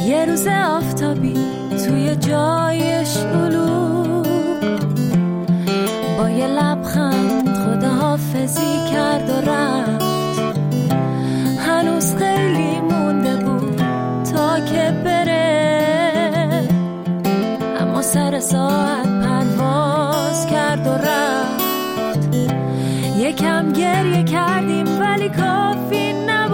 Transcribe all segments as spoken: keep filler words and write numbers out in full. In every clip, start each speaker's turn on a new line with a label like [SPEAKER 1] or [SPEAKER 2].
[SPEAKER 1] یه روز آفتابی توی جای شلوغ با یه لبخند خداحافظی کرد و رفت. هنوز خیلی مونده بود تا که بره، اما سر ساعت پرواز کرد و رفت. یکم گریه کردیم ولی کافی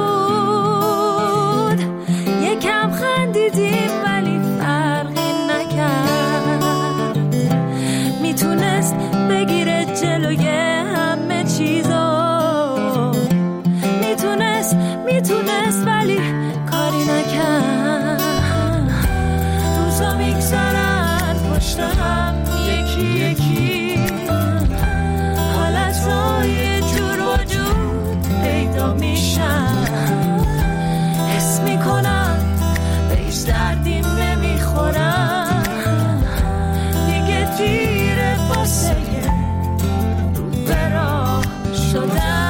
[SPEAKER 1] نبود، یکم خندیدیم ولی فرقی نکرد. میتونست بگیره جلوی همه چیزو، میتونست میتونست ولی کاری نکرد. روزا میگذرن پشت هم یکی یکی، حالتهای جور وجود پیدا میشن. حس میکنم به هیچ دردیم نمیخورم، دیگه دیره واسه رو به راه شدن.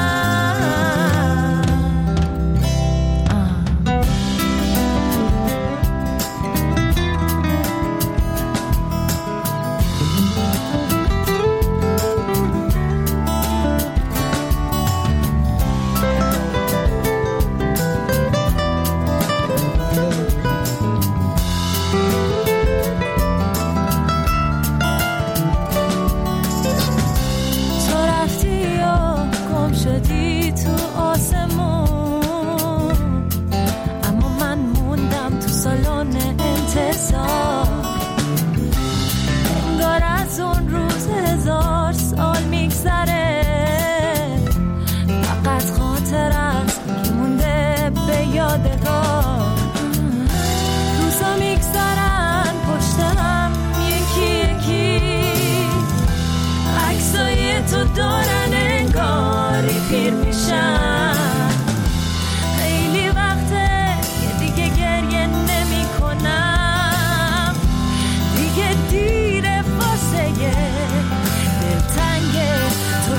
[SPEAKER 1] دارن انگاری پیر میشن. خیلی وقته که دیگه گریه نمی کنم، دیگه دیره واسه دلتنگ تو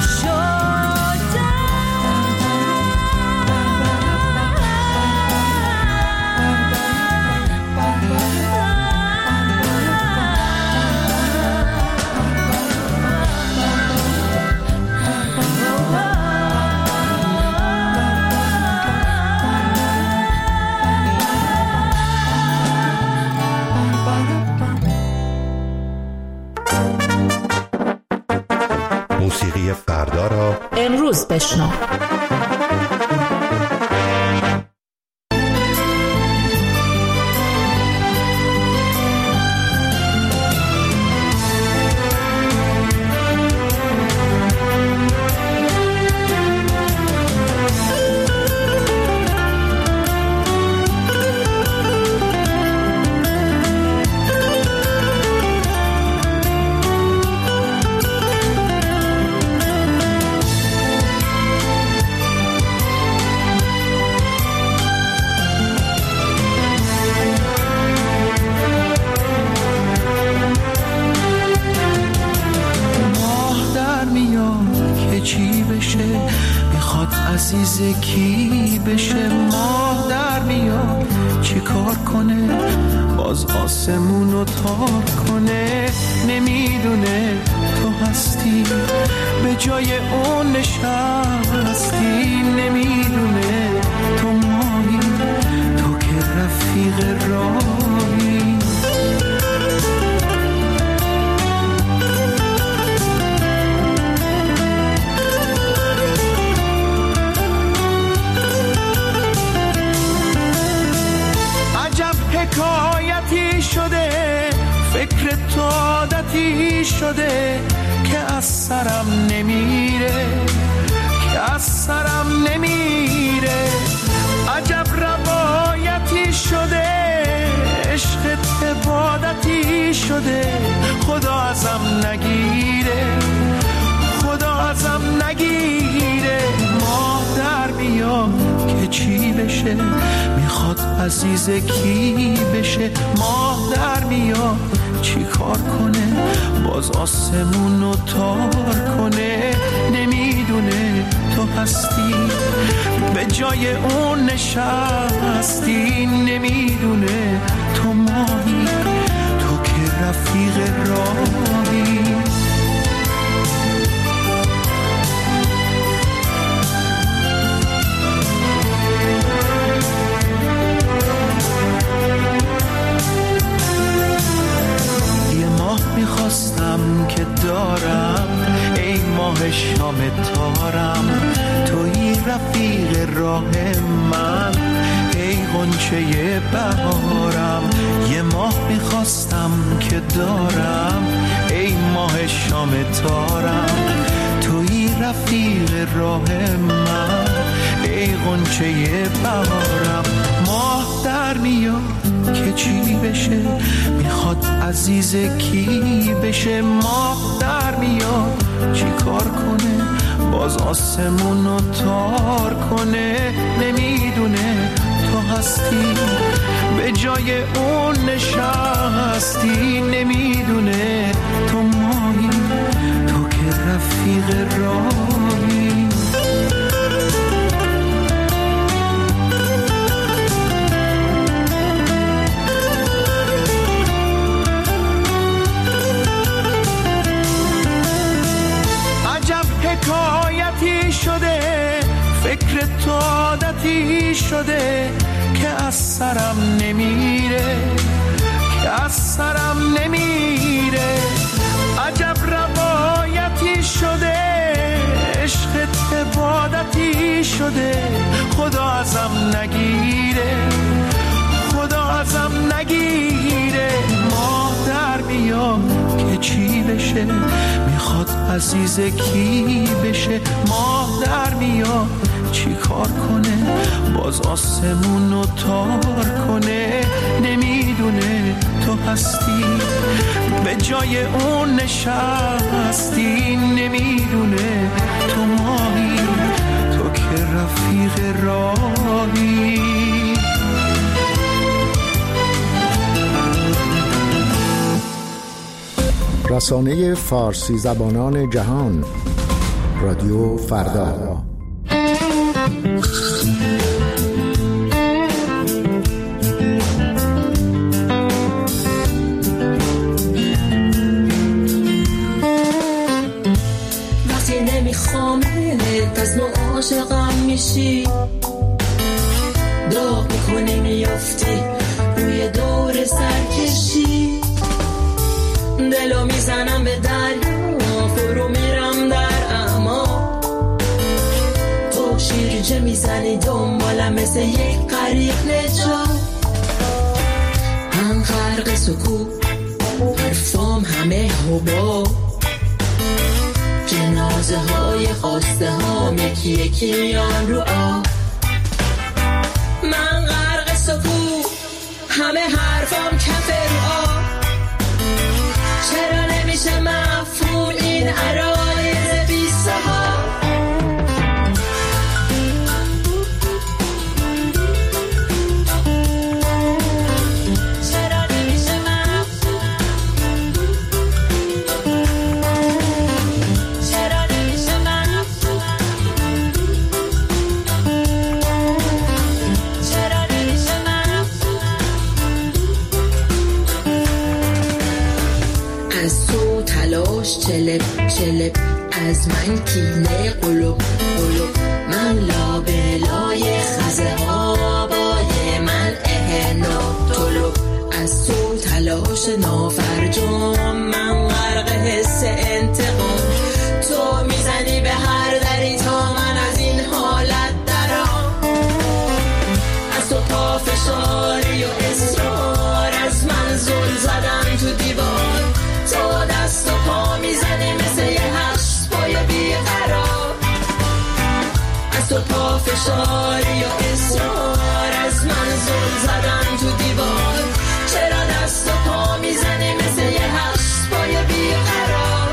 [SPEAKER 2] موسیقی فردا را
[SPEAKER 3] امروز بشنو.
[SPEAKER 4] عزیز کی بشه، ماه در میاد چی کار کنه، باز آسمونو تار کنه. نمیدونه تو هستی به جای اون نشستی، نمیدونه تو ماهی، تو که رفیق راهی. حکایتی شده فکر تو عادتی شده که از سرم نمیره، که از سرم نمیره. عجب روایتی شده عشق عبادتی شده، خدا ازم نگیره، خدا ازم نگیره. ماه در میاد که چی بشه، میخواد عزیز کی بشه. ماه در میاد چی کار کنه، باز آسمونو تار کنه. نمیدونه تو هستی به جای اون نشستی، نمیدونه تو که دارم، ای ماه شام تارم، توی رفیق راه من، ای غنچه بهارم. یه ماه میخواستم که دارم، ای ماه شام تارم، توی رفیق راه من، ای غنچه بهارم. ماه در میاد که چی بشه، میخواد عزیز کی بشه. ماه در میاد چی کار کنه، باز آسمونو تار کنه. نمیدونه تو هستی به جای اون نشستی، نمیدونه تو ماهی، تو که رفیق راهی. عجب حکایتی شده، فکر تو عادتی شده که از سرم نمیره، که از سرم نمیره. عجب روایتی شده، عشقت عبادتی شده، خدا ازم نگیره، خدا ازم نگیره. ماه در میاد که چی بشه، میخواد عزیز کی بشه. ماه در میاد چی کار کنه، باز آسمونو تار کنه. نمیدونه تو هستی به جای اون نشستی، نمیدونه تو ماهی، تو که رفیق راهی.
[SPEAKER 3] رسانه فارسی زبانان جهان، رادیو فردا.
[SPEAKER 1] وقتی نمیخوامت از نوع عاشقم میشی، داغ میکنی میافتی روی دور سرکشی. دلو میزنم به دریا، فرو میرم در اما، تو شیرجه میزنی دنبالم مثل یک غریق نجات. من غرق سکوت، حرفام همه حباب، جنازه های خواسته هام یکی یکی میان رو آب. من غرق سکوت، همه حرفام کف رو آب. چرا نمیشه مفهوم این عرایض بی صحاب؟ چرا نمیشه مفهوم، چرا نمیشه مفهوم، چرا نمیشه مفهوم. از تو تلاش چلب چلب، از من کینه قلوب قلوب. من لابلای خزه ها، بای من اهنا طلب. از تو تلاش نافرجام، من غرق حس انتقام. تو میزنی به هر دری تا من از این حالت درام. از تو پافشاری و اصرار، از من زل زدن تو دیوار. تو دست و پا میزنی مثل یه هشت پای بیقرار. از تو پافشاری و اصرار، از من زل زدن تو دیوار. چرا دست و پا میزنی مثل یه هشت پای بیقرار؟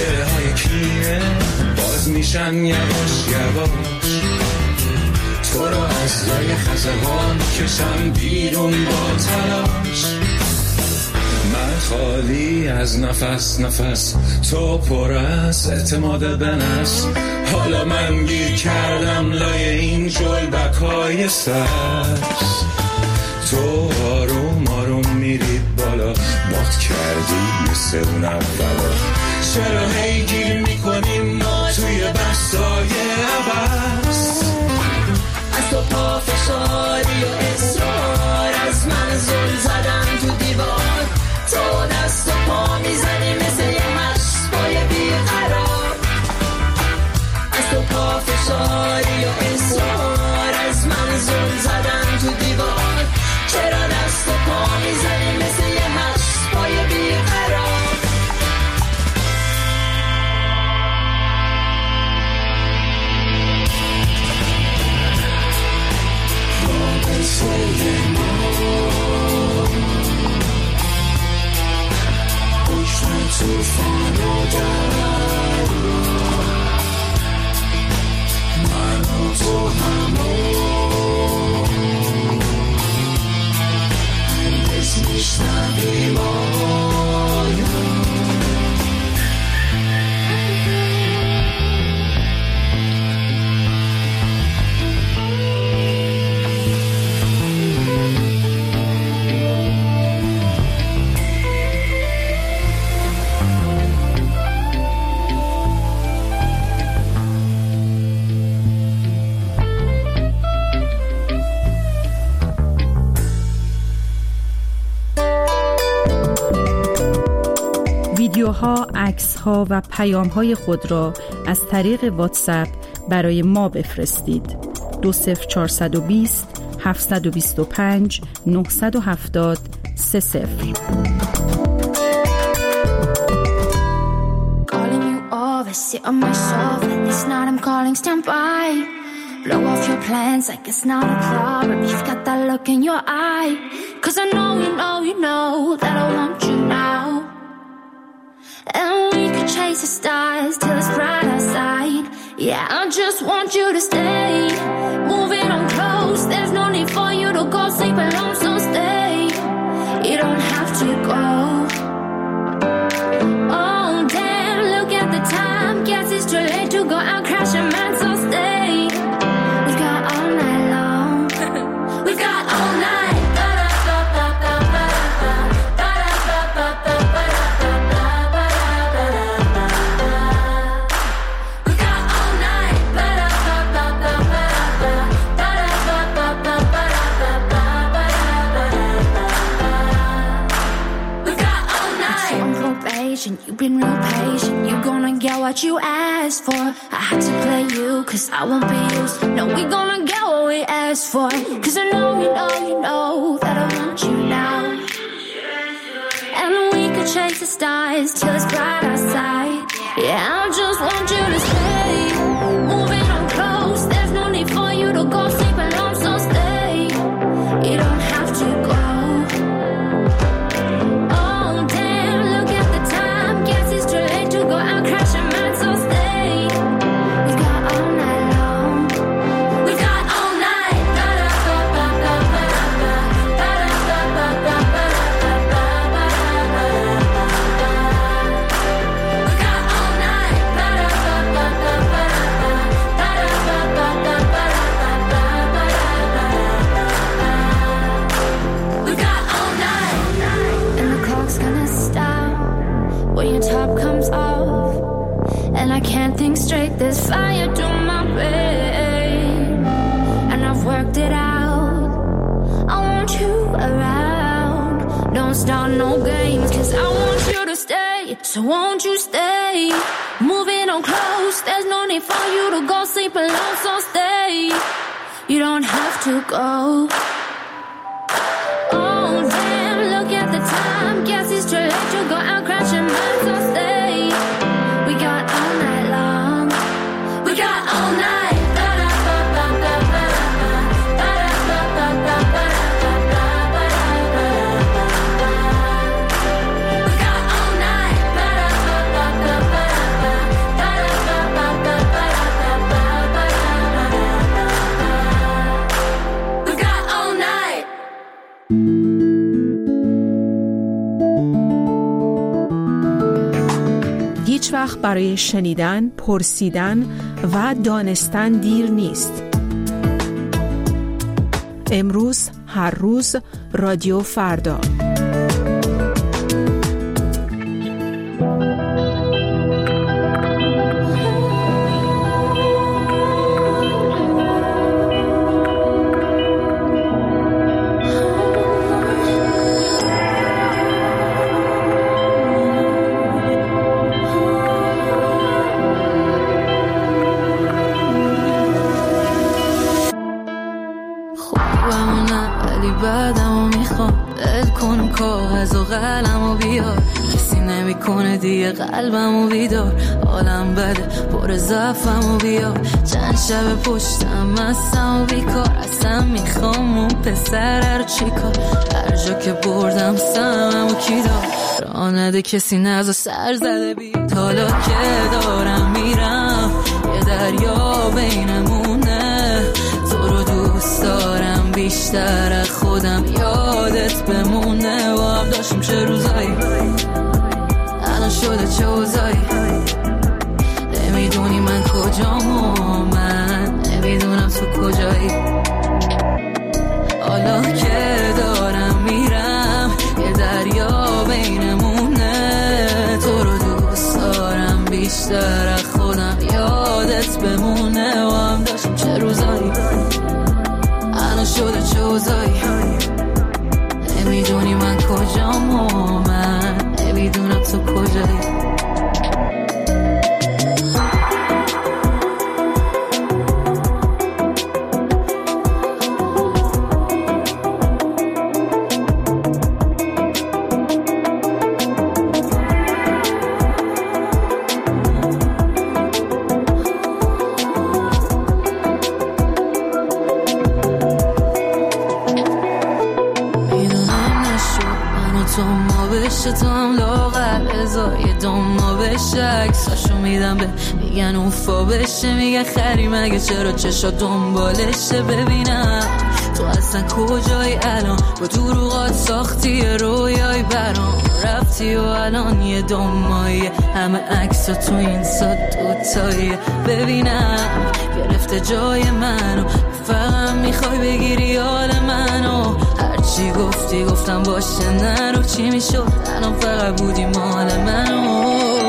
[SPEAKER 5] یواش یواش تو رو از لای خزهان کشم بیرون با تلاش. من خالی از نفس نفس، تو پر از اعتماد به نفس. حالا من گیر کردم لای این جلبکای سبز. تو آروم آروم میری بالا، باد کردی مثل اون اولا. چرا هی گیر میکنیم ما توی بحثای عباس؟
[SPEAKER 1] از تو پافشاری و اصرار، از من زل زدم تو دیوار. تو دست و پا میزنی مثل یه مشقای بیقرار. از تو پافشاری و اصرار، از من زل زدم تو دیوار. چرا دست و پا میزنی مثل یه مشقای بیقرار؟ توفان و درو من و تو همون هنگز میشنویم آیم.
[SPEAKER 6] ویدیوها، عکس‌ها و پیام‌های خود را از طریق واتساپ برای ما بفرستید. دو صفر چهارصد و بیست هفتصد و بیست و پنج نهصد و هفتاد سه صفر.
[SPEAKER 7] Sit on my sofa, this night I'm calling, stand by. Blow off your plans like it's not a problem. You've got that look in your eye. Cause I know, you know, you know that I want you now. And we could chase the stars till it's bright outside. Yeah, I just want you to stay. Moving on close, there's no need for you to go sleep alone, so stay. You don't have to go. Oh damn, look at the time. Guess it's too late to go out crashing, man, so stay. We've got all night long. We've got all night. You've been real patient, you're gonna get what you asked for. I had to play you, cause I won't be used. No, we're gonna get what we asked for. Cause I know, you know, you know that I want you now. And we could chase the stars till it's bright outside. Yeah, I just want you to stay. Moving on close, there's no need for you to go sleep alone, so stay. You don't have to go. Go out crashing, man, so stay. We got all night long. We got all night. We got all night. We got all night. And the clock's gonna stop when your top comes off. And I can't think straight, there's fire to my brain. And I've worked it out, I want you around. Don't start no games, cause I want you to stay. So won't you stay? Moving on close, there's no need for you to go sleep alone, so stay. You don't have to go. Oh damn, look at the time. Guess it's too late to go out crashing, man, so stay. We got all night long. We got all night.
[SPEAKER 6] برای شنیدن، پرسیدن و دانستن دیر نیست. امروز، هر روز، رادیو فردا.
[SPEAKER 8] بعدمو میخوام دل کن کاغذ و قلمو بیار، کسی نمیکنه دیگه قلبمو بیدار، حالم بده پر ضعفمو بیار، چند شب پشتم مستم و بیکار، اصلا میخوام اون پسر رو چیکار، هر جا که بردم سممو کی دار، راه نده کسی نزا سر زده بیاد، حالا که دارم میرم یه دریا بینمونه، تو رو دوست دارم بیشتر از خودم، یادت بمونه و هم داشتیم چه روزایی، الان شده چه اوزایی، نمیدونی من کجام و من نمیدونم تو کجایی، حالا که دارم میرم یه دریا بینمونه، تو رو دوست دارم بیشتر از خودم، یادت بمونه و هم داشتیم چه روزایی، الان شده چه اوزایی، نمیدونی من کجام و من نمیدونم تو کجایی. تو هم لاغر ازا یه دوما بشه، عکساشو میدم به میگن اوفا بشه، میگن خری مگه چرا چشا دنبالشه، ببینم تو اصلا کجایی الان، با دروغات ساختی رویای برام، رفتی و الان یه دومایی، همه عکسا تو این سا دوتایی، ببینم گرفته جای منو، فقط میخوای بگیری حال منو، هرچی گفتی گفتم باشه نرو، چی میشد الان فقط بودی مال منو،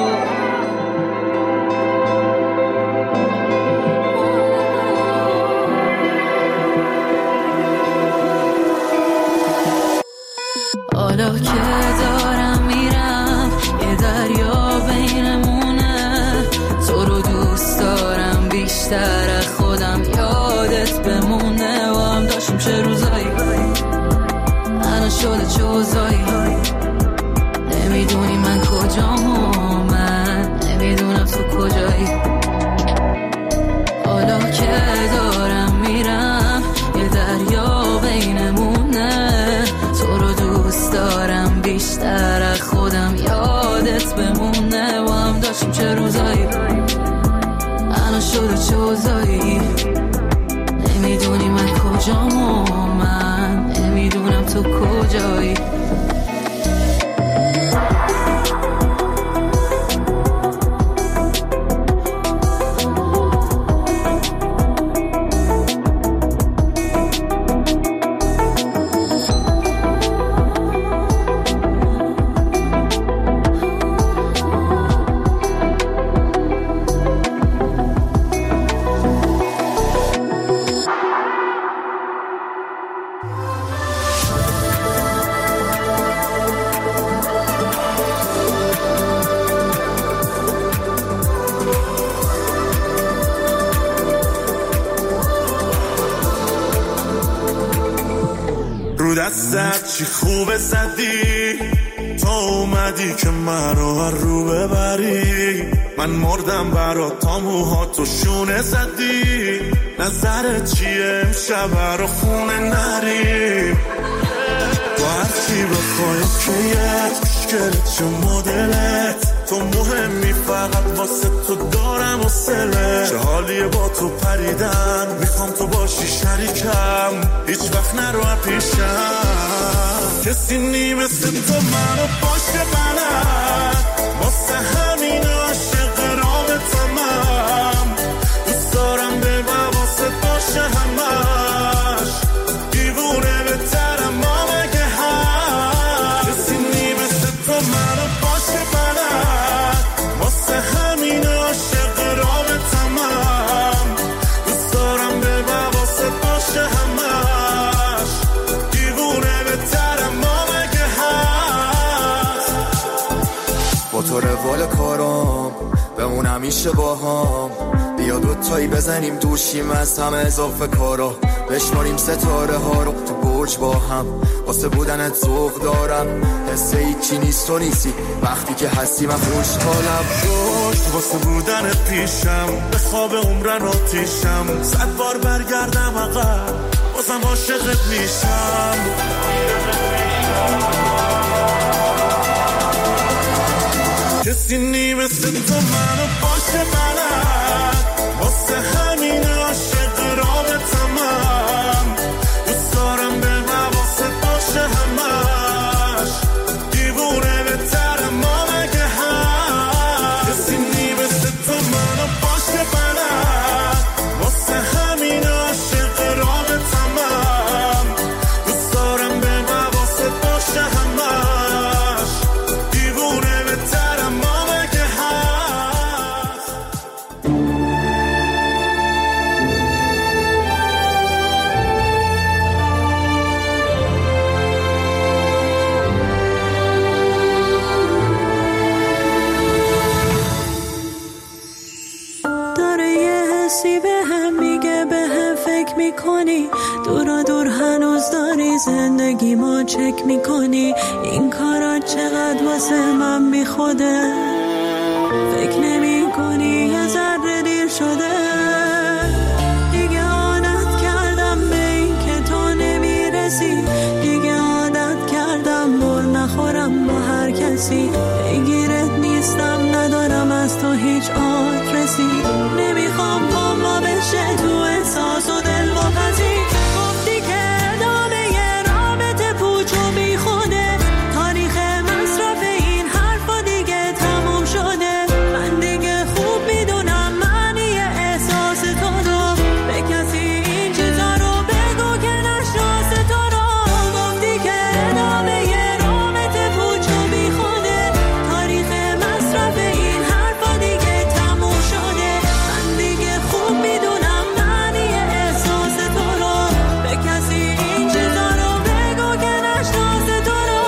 [SPEAKER 8] حالا که دارم میرم یه دریا بینمونه، تو رو دوست دارم بیشتر از خودم، یادت بمونه و هم داشتیم چه روزایی، الان شده چه اوزایی، نمیدونی من کجام و من نمیدونم تو کجایی، حالا که دارم میرم یه دریا بینمونه، تو رو دوست دارم بیشتر از خودم، یادت بمونه و هم داشتیم چه روزایی، الان شده چه اوزایی، نمیدونی من کجام و من نمیدونم تو کجایی.
[SPEAKER 9] دستت چی خوبه زدی، تو اومدی که من رو هر رو ببری، من مردم برات تا موهاتو شونه زدی، نظرت چیه امشب رو خونه نری، تو هرچی بخوای کیت مشکلت چه مدلت، تو مهمی فقط واسه تو دارم و سله، چه حالیه با تو پریدن، میخوام تو باشی شریکم، هیچ وقت نرو پیشم، کسی نی مثل تو منو باشه بلد، واسه همین عاشق
[SPEAKER 10] تو روال کارام بمون همیشه با هم. بیا دوتایی بزنیم دوشیم از همه اضافه کارا، بشماریم ستاره ها رو تو برج با هم. واسه بودنت ذوق دارم، حس هیچی نیست تو نیستی وقتی که هستی. من خوشحالم
[SPEAKER 9] روش واسه بودنت پیشم، به خواب عمرن آتیشم. صد بار برگردم عقب بازم عاشقت میشم. کسی نی مثل تو منو باشه بلد، واسه همین عاشق رابطم. دوست دارم به حواست باشه همش، دیوونه بهتر ما مگه هست. کسی نی مثل تو منو باشه بلد، واسه همین عاشق رابطم. دوست دارم به حواست باشه همش، دیوونه بهتر ما مگه هست.
[SPEAKER 8] داره یه حسی به هم میگه، به هم فکر میکنی، دورا دور هنوز داری زندگی ما چک میکنی. این کارا چقدر واسه من بی خوده، فکر نمی کنی یه ذره دیر شده. دیگه عادت کردم به این که تو نمیرسی، دیگه عادت کردم بر نخورم با هر کسی. بگیرت نیستم ندارم از تو هیچ آدرسی، نمیخوام با ما بشه تو احساس و دل واپسی. گفتی که ادامه یه رابطه پوچ و بی خوده، تاریخ مصرف این حرفا دیگه تموم شده. من دیگه خوب میدونم معنی احساس تو رو، به کسی این چیزا رو بگو که نشناس تو رو. گفتی که ادامه یه رابطه پوچ و بی خوده، تاریخ مصرف این حرفا دیگه تموم شده. من دیگه خوب میدونم معنی احساس تو رو، به کسی این چیزا رو بگو که نشناس تو رو.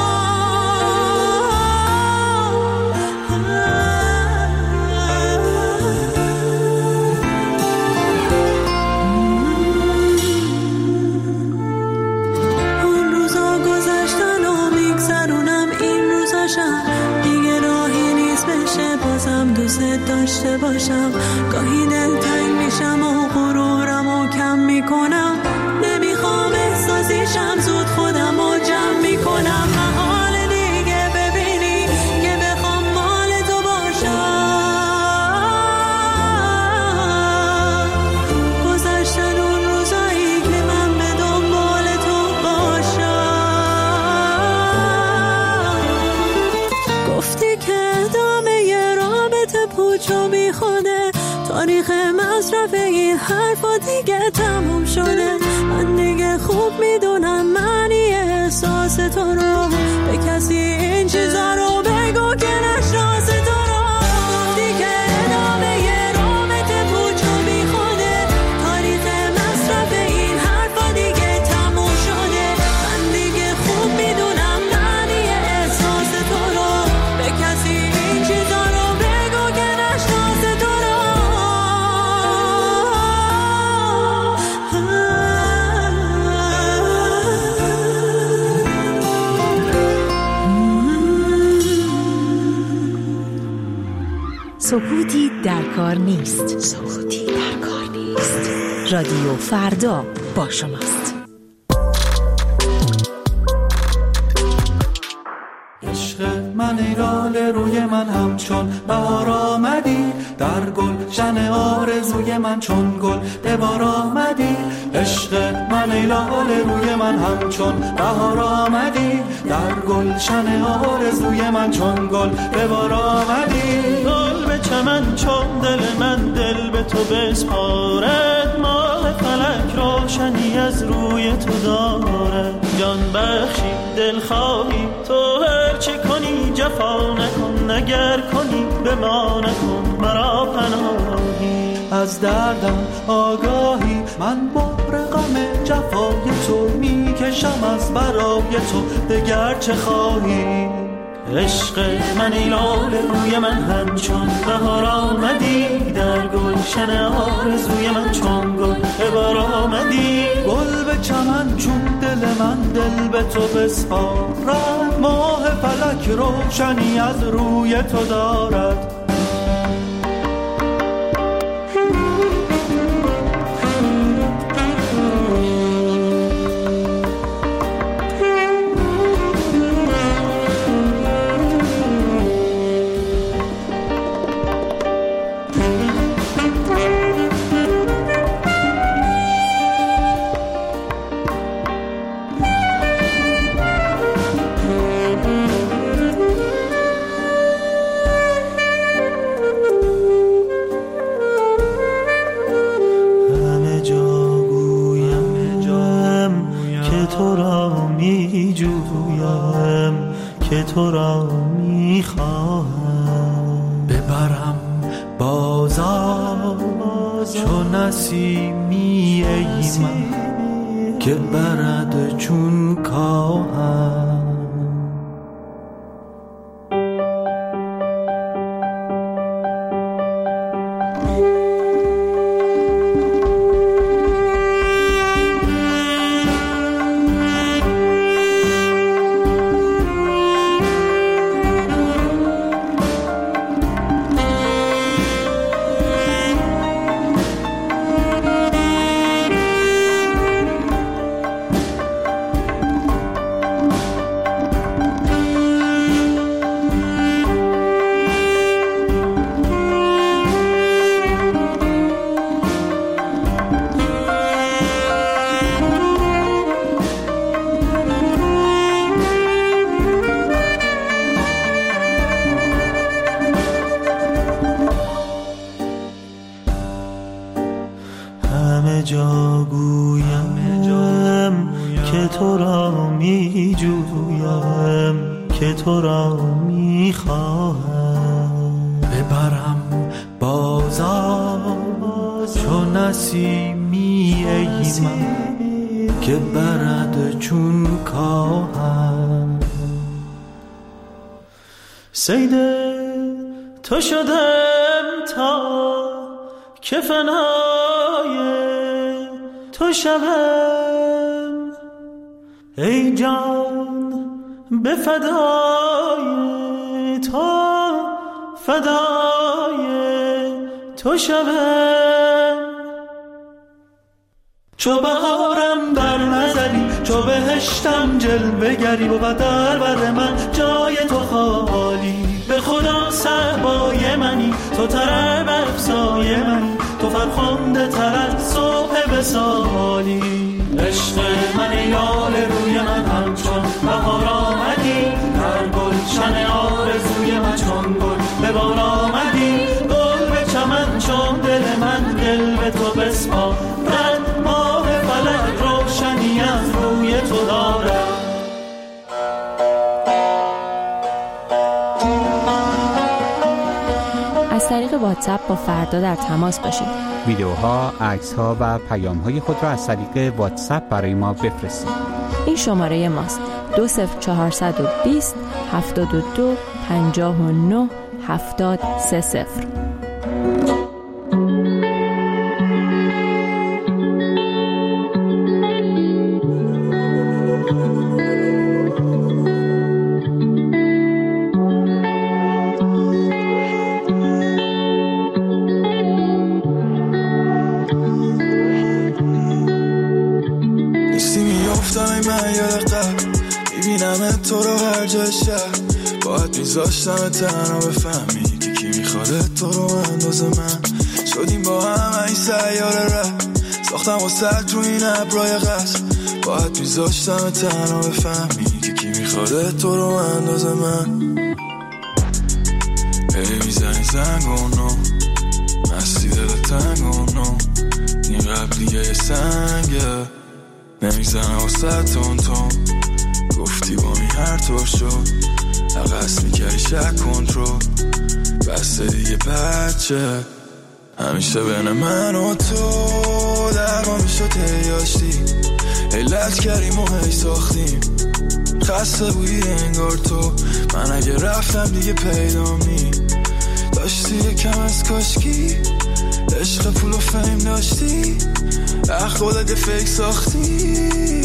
[SPEAKER 8] اون روزا گذشتن و میگذرونم این روزاشم، دیگه راهی نیست بشه بازم دوست داشته باشم. گاهی دلتنگ میشم و غرورم و کم میکنم، نمیخوام احساسیشم زود خودم و جمع میکنم. محال دیگه ببینی که بخوام مال تو باشم. گذشتن اون روزایی که من به دنبال تو باشم. گفتی که ادامه یه رابطه پوچ و بی خوده، تاریخ مصرف این حرفا دیگه تموم شده. من دیگه خوب میدونم معنی احساس تو رو، به کسی این چیزا رو بگو که نشناس تو رو. گفتی که ادامه یه رابطه پوچ و بی خوده، تاریخ مصرف این حرفا دیگه تموم شده. من دیگه خوب میدونم معنی احساس تو رو، به کسی این چیزا رو بگو که نشناس تو رو.
[SPEAKER 11] سکوتی در کار نیست. سکوتی در کار نیست. رادیو فردا با شماست.
[SPEAKER 12] عشق من ای لاله روی من همچون بهار آمدی، در گلشن آرزوی من چون گل به بار آمدی. عشق من ای لاله روی من همچون بهار آمدی، در گلشن آرزوی من چون گل به بار آمدی.
[SPEAKER 13] گل به چمن چون دل من دل به تو بسپارد، ماه فلک روشنی از روی تو دارد. جان بخشی دل خواهی تو هر چه کنی جفا نکن، اگر کنی به ما نکن مرا پناهی.
[SPEAKER 12] از دردم آگاهی من بار غم جفای تو میکشم از برای تو، دگر چه خواهی.
[SPEAKER 13] عشق من ای لاله روی من همچون بهار آمدی، در گلشن آرزوی من چون گل به بار آمدی.
[SPEAKER 12] گل به چمن چون دل من دل به تو بسپارد، ماه فلک روشنی از روی تو دارد.
[SPEAKER 13] تو را میخواهم
[SPEAKER 12] ببرم بازار چون نسیمی ای من که برد چون کاهم.
[SPEAKER 13] تو را میخواهم
[SPEAKER 12] ببرم بازار چون نسیمی ای من که برد چون کاهم.
[SPEAKER 13] سید تو شدم تا که فنای تو شوم ای جان به فدای تو فدای تو شوم. چو بهارم در نظری چو بهشتم جلوه گری و در بر من جای تو خالی. به خدا صحبای منی تو طرب افزای منی تو فرخنده تر از صبح وصالی. عشق من ای لاله روی من همچون بهار آمدی، در گلشن آرزوی من چون گل به بار آمدی. گل به چمن چون دل من دل به تو بسپارد، ماه فلک روشنی از روی تو دارد.
[SPEAKER 14] از طریق واتساپ با فردا در تماس باشید.
[SPEAKER 15] ویدیوها، عکس‌ها و پیام‌های خود را از طریق واتساپ برای ما بفرستید.
[SPEAKER 14] این شماره ماست: دو صفر چهارصد و بیست هفتاد و دو پنجاه و نه هفتاد سه صفر.
[SPEAKER 9] تو رو هر جای شهر باید میذاشتم تنها بفهمی که کی میخواد تو رو اندازه من. شدیم با هم این سیاره رفت ساختم واسه تو این ابرای قصر. باید میذاشتم تنها بفهمی که کی میخواد تو رو اندازه من. هی میزنی زنگونو مستی دل تنگونو این قبلیه یه سنگه نمیزنه واسه تون تون. گفتی با می هر طور شد عقص میکردی شک کنترل بسته دیگه بچه همیشه بین من و تو درمانی شد هیاشتی علت کردیم و هی ساختیم خسته بودی انگار تو من اگه رفتم دیگه پیدا می داشتی کم از کاشکی عشق پول و فیم داشتی اخواد اگه فیک ساختی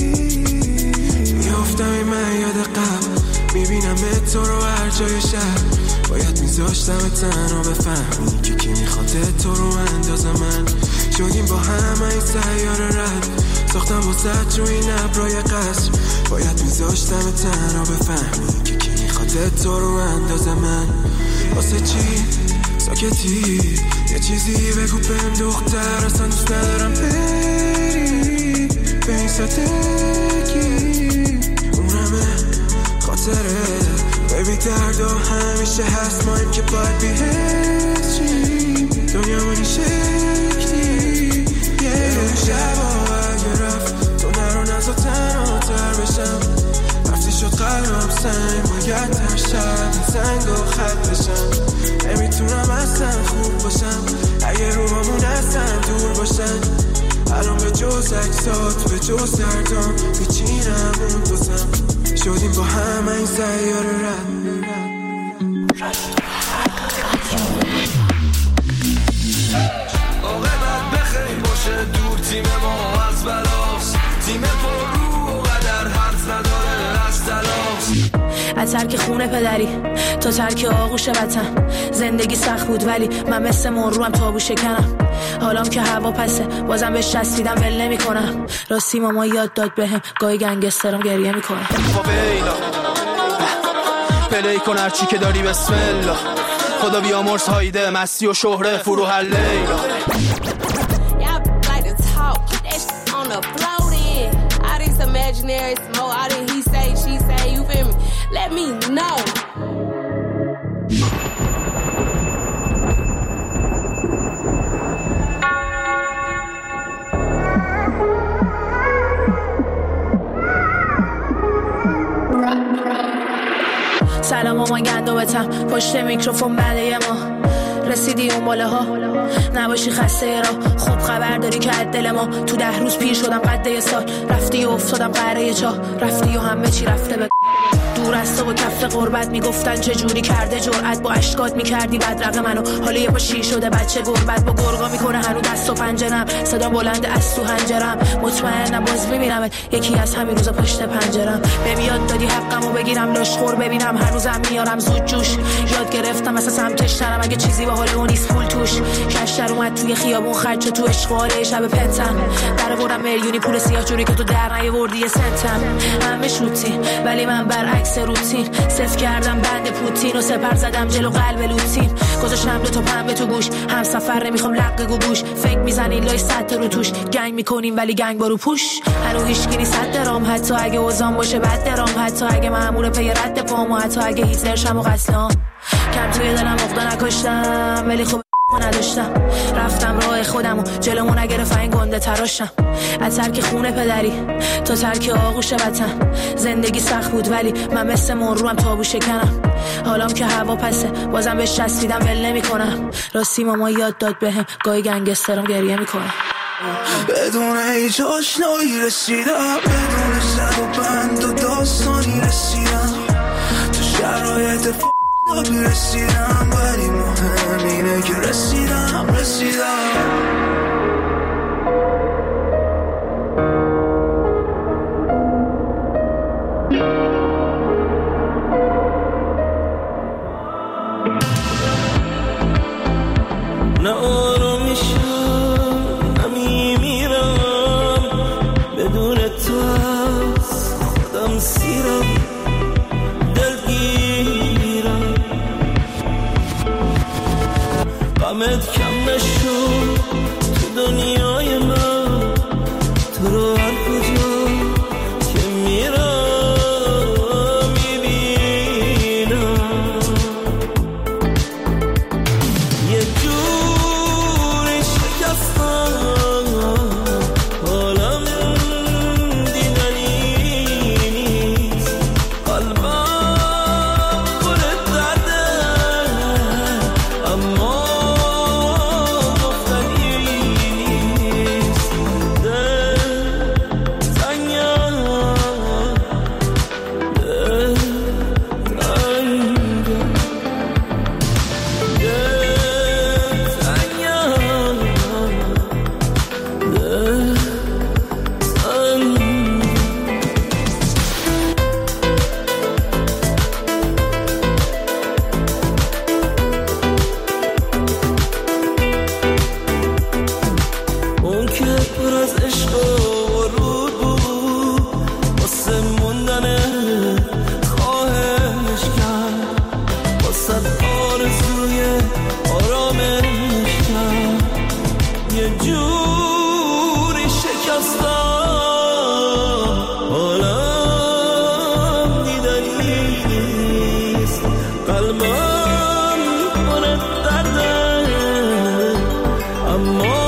[SPEAKER 9] میافتم این من یاد قبل میبینم تو رو هر جای شهر باید میذاشتم تنها بفهمی که کی میخواد تو رو اندازه من شدیم با همه این سیاره رد ساختم با زد رو این ابرای قصر باید میذاشتم تنها بفهمی که کی میخواد تو رو اندازه من واسه چی ساکتی یه چیزی بگو بهم دختر اصلا دوست ندارم بری به این سادگی اونمه خاطره بیبی دردا همیشه هست مایم که باید بیهشیم دنیا منی شکلی یه شبا اگه رفت تو نرو نزا تنها تر بشم رفتی شد قلبم سنگ باید تر شب زنگ و خط بشم نمیتونم اصلا خوب باشم اگه رومامون اصلا دور باشن الان به جز اکسات به جز دردام هیچی نمون بازم شدیم با همه این سیاره رد آقا بد بخیر باشه دور تیم ما از بلاست تیم پر رو و قدر حرف نداره از تلاست
[SPEAKER 16] از ترک خونه پدری تا ترک آغوش وطن زندگی سخت بود ولی من مثل مروم تابو شکنم حالام که هوا پسه بازم بهش چسبیدم ول نمی کنم راستی ماما یاد داد بهم گاهی گنگسترم گریه میکنم
[SPEAKER 17] فاویلا پلی کن هرچی که داری بسم الله خدا بیامرز هایده مستی و شهره فرو هر لیلا imaginary smoke, all that he say, she say, you feel me? Let me know. سلام مامان گندوبتم پشت میکروفون بله ما رسیدی اون باله ها نباشی خسته را خوب خبر داری که از دل ما تو ده روز پیر شدم قد یه سال رفتی و افتادم قره چاه رفتی و همه چی رفته به دور از تو با کف قربت میگفتن چه جوری کرده جرأت با اشکات میکردی بدرقه منو حالا یه پا شیر شده بچه گربت با گرگا میکنه هنو دست و پنجرم صدا بلند از تو هنجرم مطمئنم باز میبینم یکی از همین روزا پشت پنجرم بهم یاد دادی حقمو بگیرم لاشخور ببینم هنوزم میارم زود جوش یاد گرفتم مثلا سمتش نرم اگه چیزی با حال اون نیست پول توش کشتر اومد توی خیابون خرج تو اشغال شب پنتم در بردم میلیونی پول سیاه جوری که تو در نیاوردی یه سنتم همه شوتی ولی من برعکس روتین صف کردم بند پوتین و سپر زدم جلو قلب لوتین گذاشتم دو تا پنبه تو گوش هم سفر نمیخوام لق گوگوش فکر میزنین لای صد رو توش گنگ میکنیم ولی گنگ برو پوش هنو هیچکی نیست صد درام حتی اگه وزام باشه بد درام حتی اگه مأمور پی رد پامو حتی اگه هیتلر شم و قتلام کم توی دلم عقده نکشتم ولی خب نداشتم رفتم راه خودم و جلومو نگرفت این گنده تراشم از ترک خونه پدری تا ترک آغوش وطن زندگی سخت بود ولی من مثل مروم تابو شکنم حالام که هوا پسه بازم بهش چسبیدم ول نمی کنم راستی ماما یاد داد بهم گاهی گنگسترم گریه میکنم
[SPEAKER 9] بدون هیچ آشنایی رسیدم بدون صد و بند و داستانی رسیدم تو شرایط ف... نبی رسیدم ولی مهم اینه که رسیدم رسیدم
[SPEAKER 13] نه آروم میشم نه میمیرم بدون تو از خودم سیرم غمت کم نشد که پر از عشق و رود بود واسه موندن خواهش کرد واسه آرزوی آرامش کرد یه جوری شکستم حالم دیدنی نیست قلبم کنه درده اما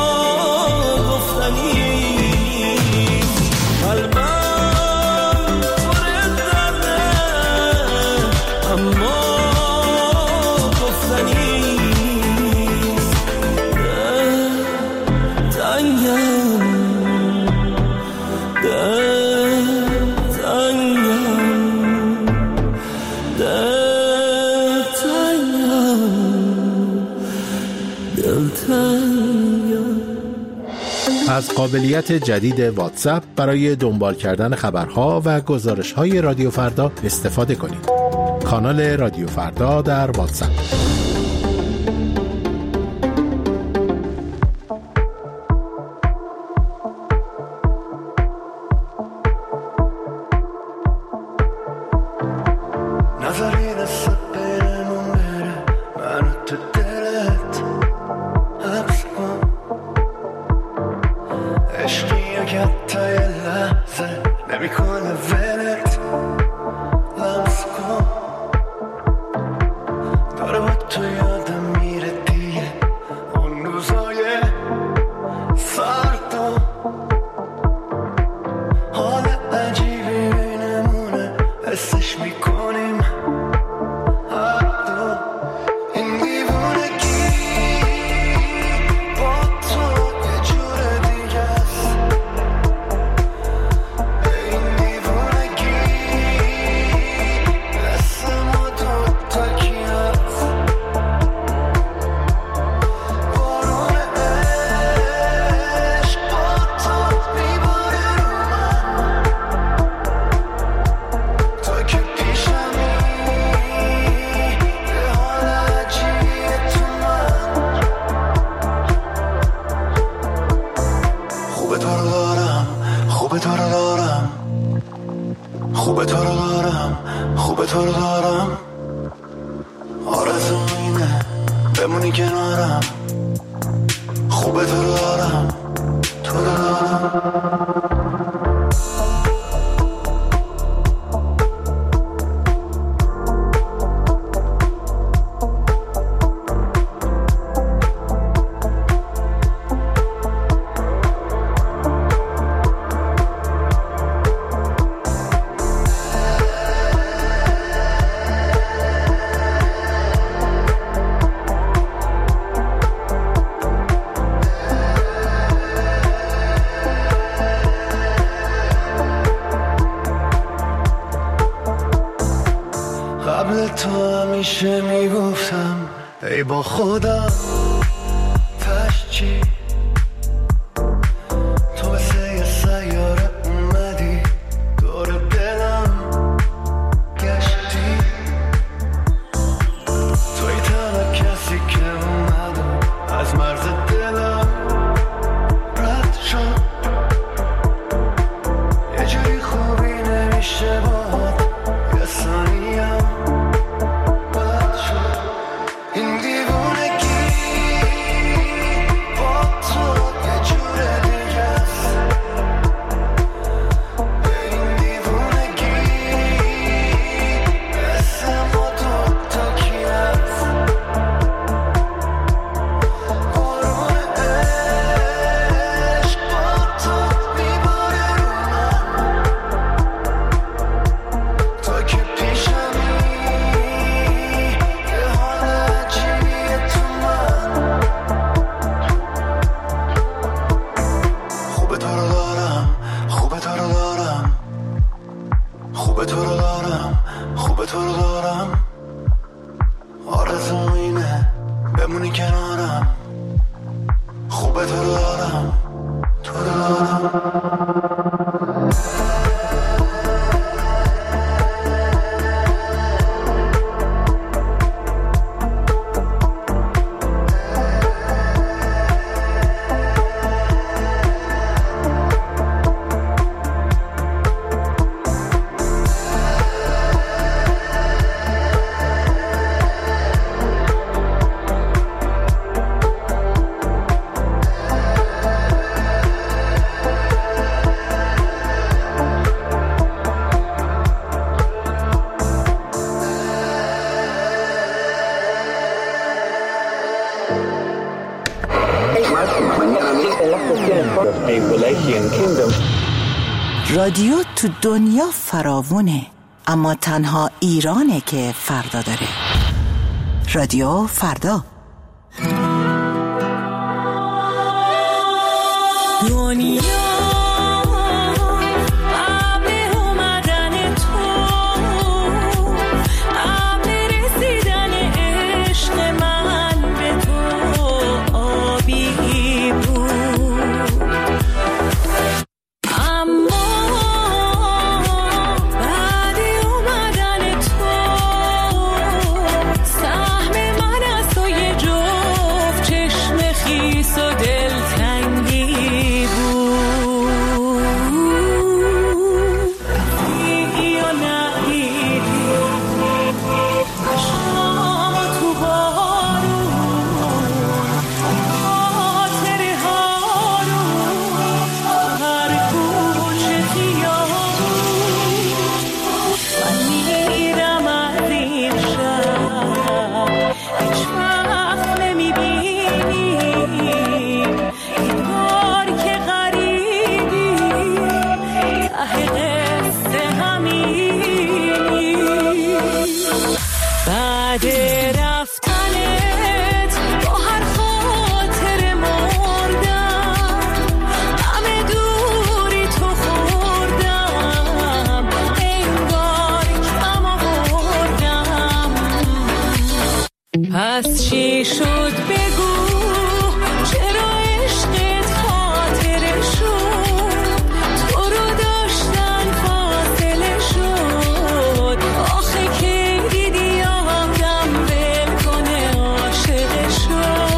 [SPEAKER 3] از قابلیت جدید واتساپ برای دنبال کردن خبرها و گزارش‌های رادیو فردا استفاده کنید. کانال رادیو فردا در واتساپ.
[SPEAKER 18] همیشه میگفتم ای با خودم تشچی تو مثل یه سیاره اومدی دور دلم گشتی توی تنها کسی که اومد از مرز دلم رد شد یه جوری خوبی نمیشه باهات یه ثانیم
[SPEAKER 11] رادیو تو دنیا فراوونه، اما تنها ایرانه که فردا داره. رادیو فردا.
[SPEAKER 8] دنیا پس چی شد بگو، چرا عشقت خاطره شد، تو رو داشتن فاصله شد، آخه که دیدی آدم ول کنه عاشق شد.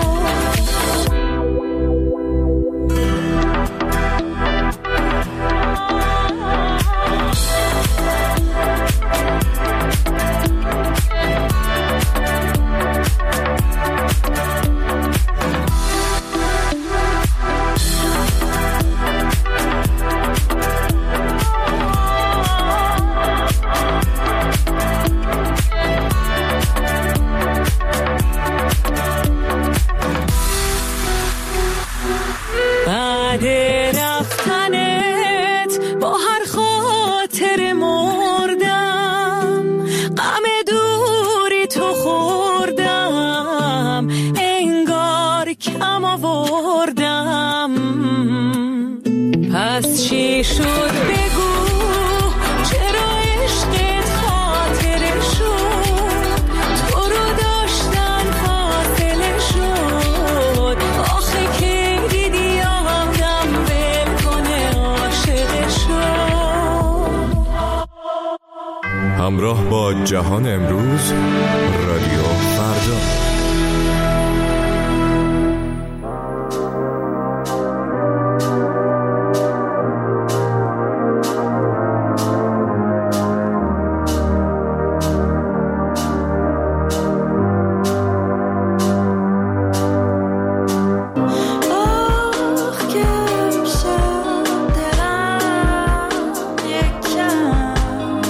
[SPEAKER 8] پس چی شد بگو، چرا عشقت خاطره شد، تو رو داشتن فاصله شد، آخه که دیدی آدم ول کنه عاشق شد.
[SPEAKER 19] همراه با جهان امروز، رادیو فردا.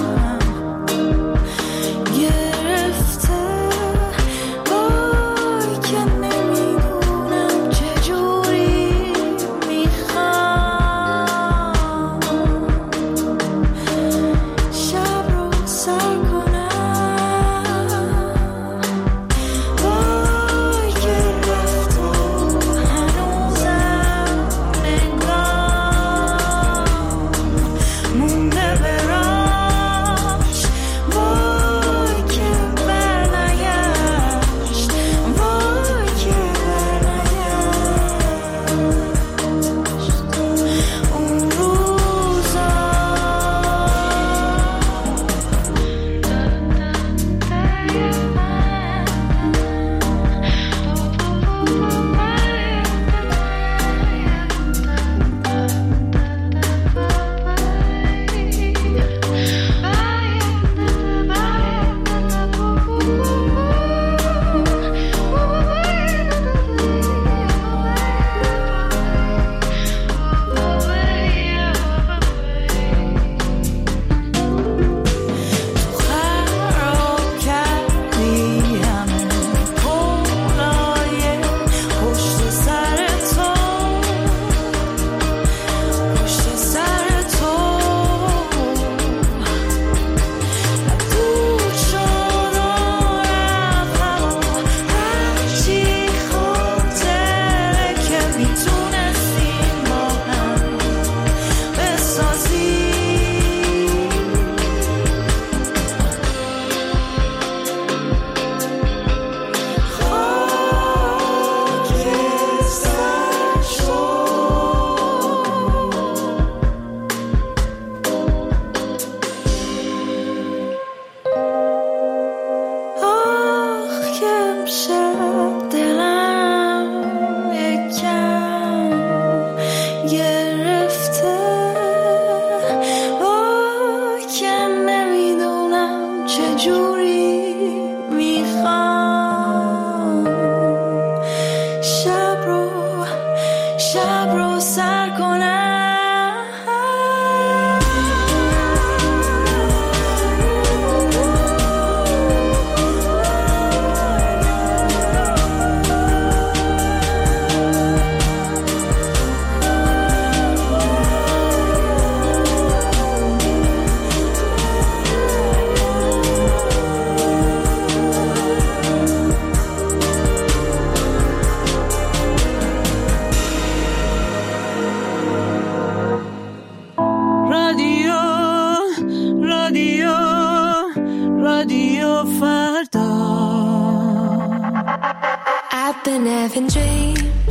[SPEAKER 8] گرفته شب رو سر کنم.
[SPEAKER 7] Been having dreams,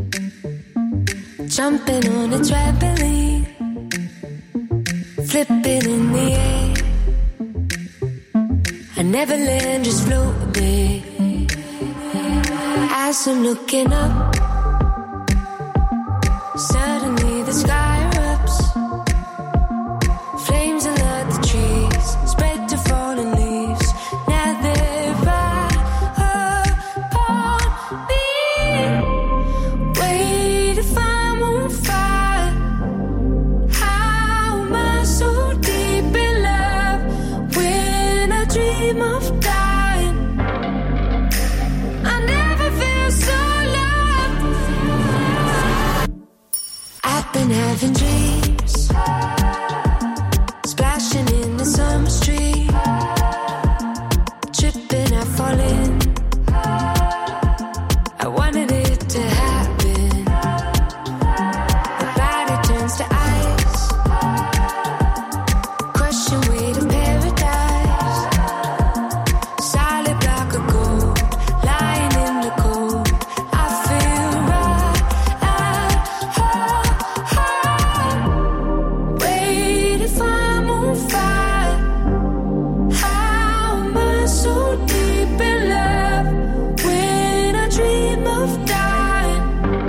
[SPEAKER 7] jumping on a trampoline, flipping in the air. I never land, just float a bit. As I'm looking up, suddenly the sky erupts. Flames alert the trees, spread to fallen leaves. Now they're right upon me. Wait if I'm on fire. How am I so deep in love when I dream of dying? I never feel so loved. I've been having dreams, splashing in the summer street, tripping, I fall in. I wanted it to happen. My body turns to ice, crushing weight of paradise. Solid block of gold, lying in the cold. I feel right at home. Wait if I'm on fire. How am I so deep in love when I dream of dying?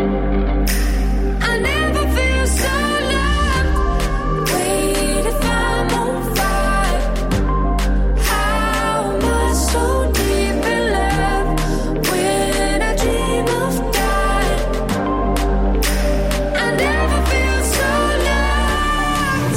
[SPEAKER 7] I never feel so loved. Wait if I'm on fire. How am I so deep in love when I dream of dying? I never feel so loved.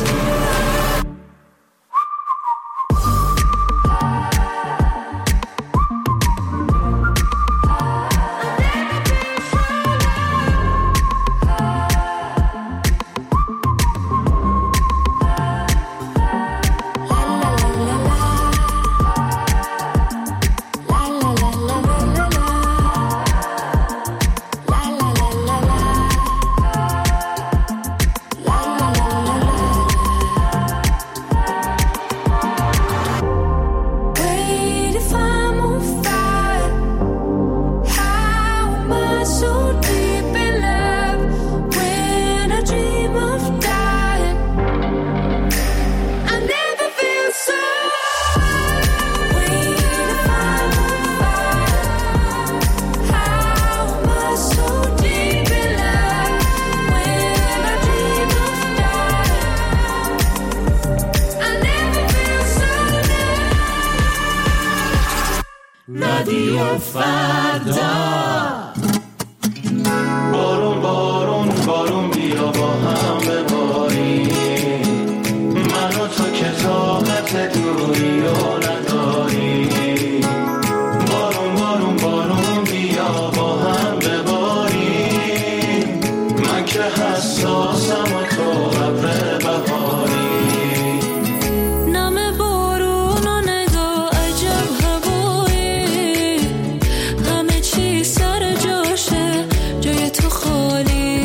[SPEAKER 7] Wait if I'm on fire. How am I so deep in love when I dream of dying? I never feel so. Wait if I'm on fire. How am I so deep in love when I dream of dying? I never feel so
[SPEAKER 13] رادیو فردا. بارون بارون بارون بیا با هم بباریم، من و تو که طاقت دوری و نداریم. بارون بارون بارون بیا با هم بباریم، من که حساسم و تو ابر بهاری.
[SPEAKER 8] نم بارون و نگاه عجب هوایی، همه چی سر جاشه، جای تو خالی.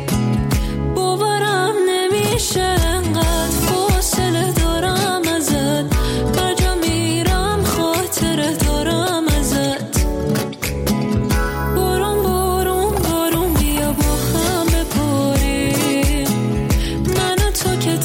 [SPEAKER 8] باورم نمیشه انقدر فاصله دارم ازت، بر جا میرم خاطره دارم ازت. بارون بارون بارون بیا با هم بباریم، من و تو که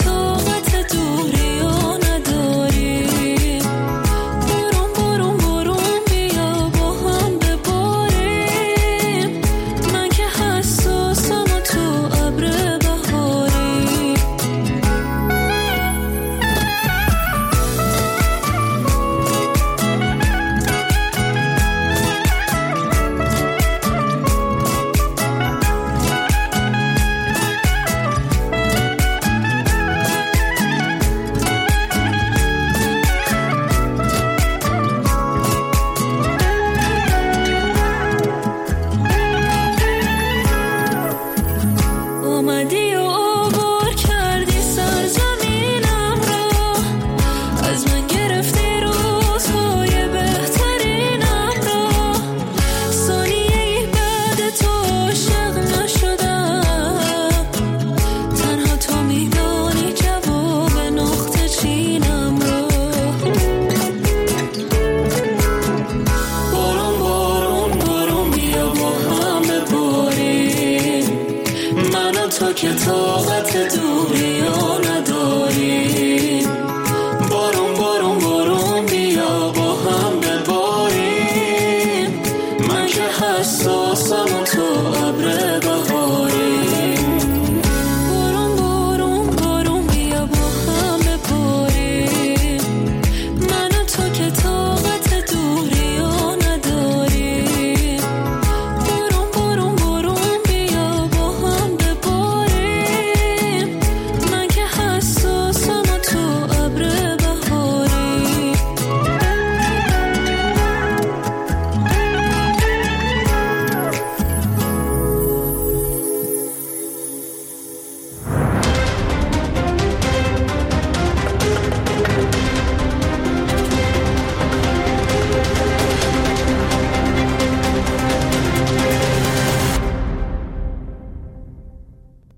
[SPEAKER 8] اومدی و عبور کردی سرزمینم را، از من گرفتی روزهای بهترینم را. ثانیه‌ای بعد تو عاشق نشدم، تنها تو میدانی جواب نقطه چینم را. بارون بارون بارون بیا با هم بباریم، من و تو که طاقت دوری ها نداریم.